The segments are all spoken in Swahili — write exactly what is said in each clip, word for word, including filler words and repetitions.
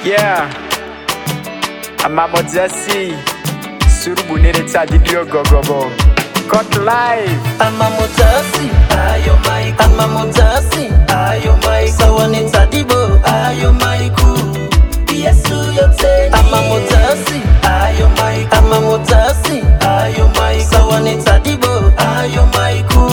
Yeah, Amamozasi Surubunere Tadi Gogobo Cut live Amamozasi, ayo maiku Amamozasi, ayo maiku Sawani Tadibo, ayo maiku Yesu yote Amamozasi, ayo maiku Amamozasi, ayo maiku Sawani Tadibo, ayo maiku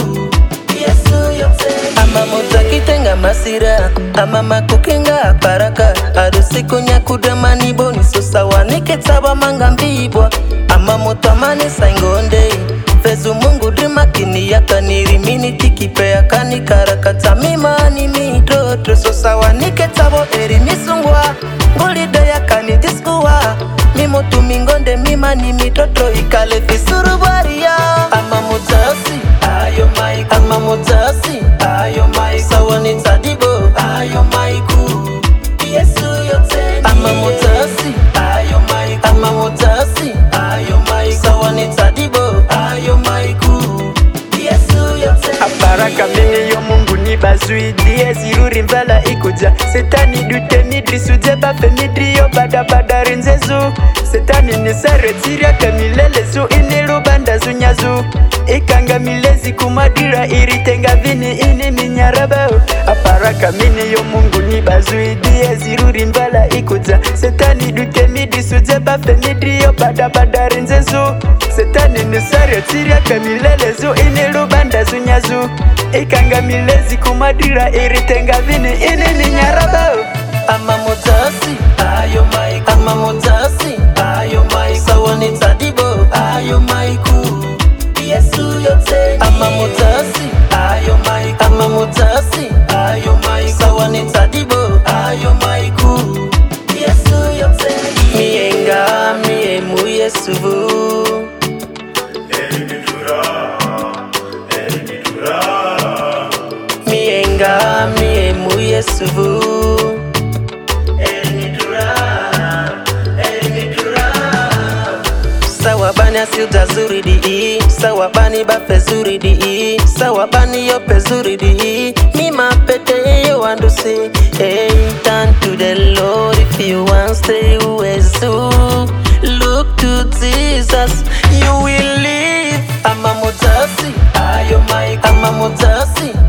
Yesu yote Amamoza kitenga masira Amama kukenga baraka Arusi kunya kudamani boni Susawa niketaba manga mbibwa Amamoto amane saingonde Fezu mungu drimakini yaka nirimini tikipe yaka nikarakata mimani midoto Susawa niketabo eri misungwa Ngulida yaka ni diskuwa Mimotu mingonde mimani midoto Ikale fisuru baria Amamozasi, ayo maiku Amamozasi, ayo maiku Sawani Tadibo, ayo maiku Yesu yote Amamozasi, ayo maiku Amamozasi, ayo maiku Sawani Tadibo, ayo maiku Yesu yote Aparaka mini yo mungu ni bazui Die ziruri mvala ikuja Setani dute midri suje bafe midri yo bada bada rinzezu Setani nisare tiria kamilele zu inilu banda zunyazu Ikanga milezi kumadira iritenga vini ini minyaraba Aparaka mini yo mungu ni bazui Die ziruri mvala ikuja Setani dute midri suje bafe midri yo bada bada rinzezu Setani nisare tiria kamilele zu inilu banda zunyazu Ikanga milezi kumadira iritenga vini ini minyaraba Amamozasi, ayo maiku Amamozasi, ayo maiku Sawani Tadibo, ayo maiku Yesu yote Amamozasi, ayo maiku Amamozasi, ayo maiku Sawani Tadibo, ayo maiku Yesu yote Mienga, miemu Yesu Mienga, miemu Yesu Sawabani asilta zuri di Sawabani bafe zuri di Sawabani yope zuri di Mima pete yo andusi Hey, turn to the Lord if you want stay uwezu Look to Jesus, you will live Amamozasi, ayo maiku Amamozasi,